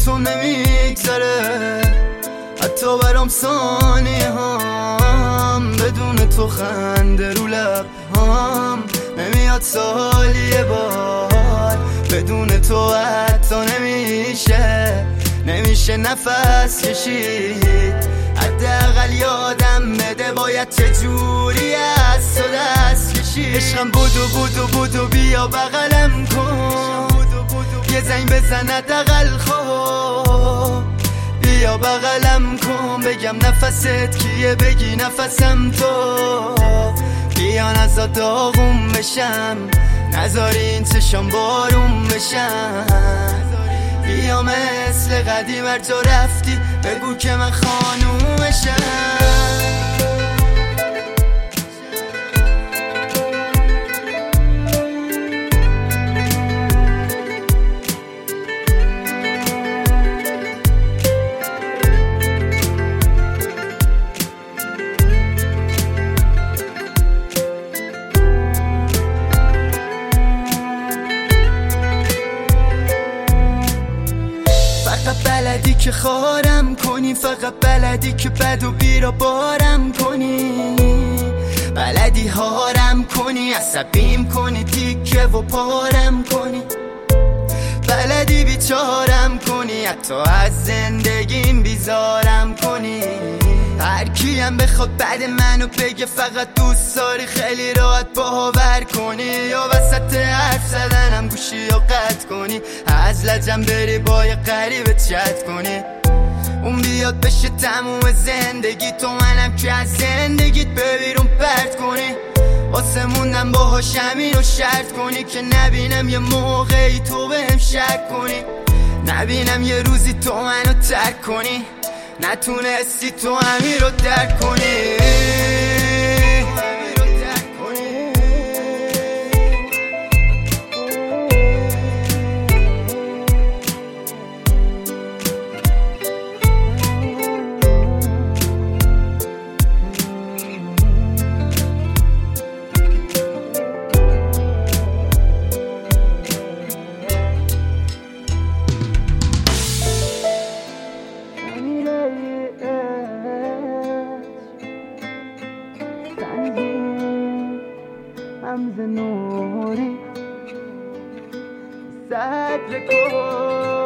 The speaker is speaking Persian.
تو نمیگذره، حتی برام ثانیه هم بدون تو خنده رو لب هم نمیاد سالی بار، بدون تو حتی نمیشه نفس کشید. حداقل یادم بده باید چجوری از تو دست کشید. عشقم بودو بیا بغلم کن، یه زنگ بزن حداقل خب، بیا بغلم کن بگم نفست کیه، بگی نفسم تو. بیا نزا داغون بشم، نذاری این چشم بارون بشم. بیا مثل قدیم هر جا رفتی بگو که من خانومشم. فقط بلدی که خارم کنی، فقط بلدی که بد و بیرا بارم کنی، بلدی هارم کنی، عصبیم کنی، تیکه و پارم کنی، بلدی بیچارم کنی، حتی از زندگیم بیزارم کنی. هر کیم بخواد بعد منو بگه فقط دوست داری خیلی راحت باور کنی، یا وسط حرف زدنم گوشی یا قطع کنی، از لجم بری با یه غریبه چت کنی. اون بیاد بشه تموم زندگی تو، منم که از زندگیت ببیرون پرت کنی. واسه موندم باهاش همینو شرط کنی که نبینم یه موقعی تو بهم شک کنی، نبینم یه روزی تو منو ترک کنی، نتونستی تو همین رو درک کنی. همز نوری صدر کن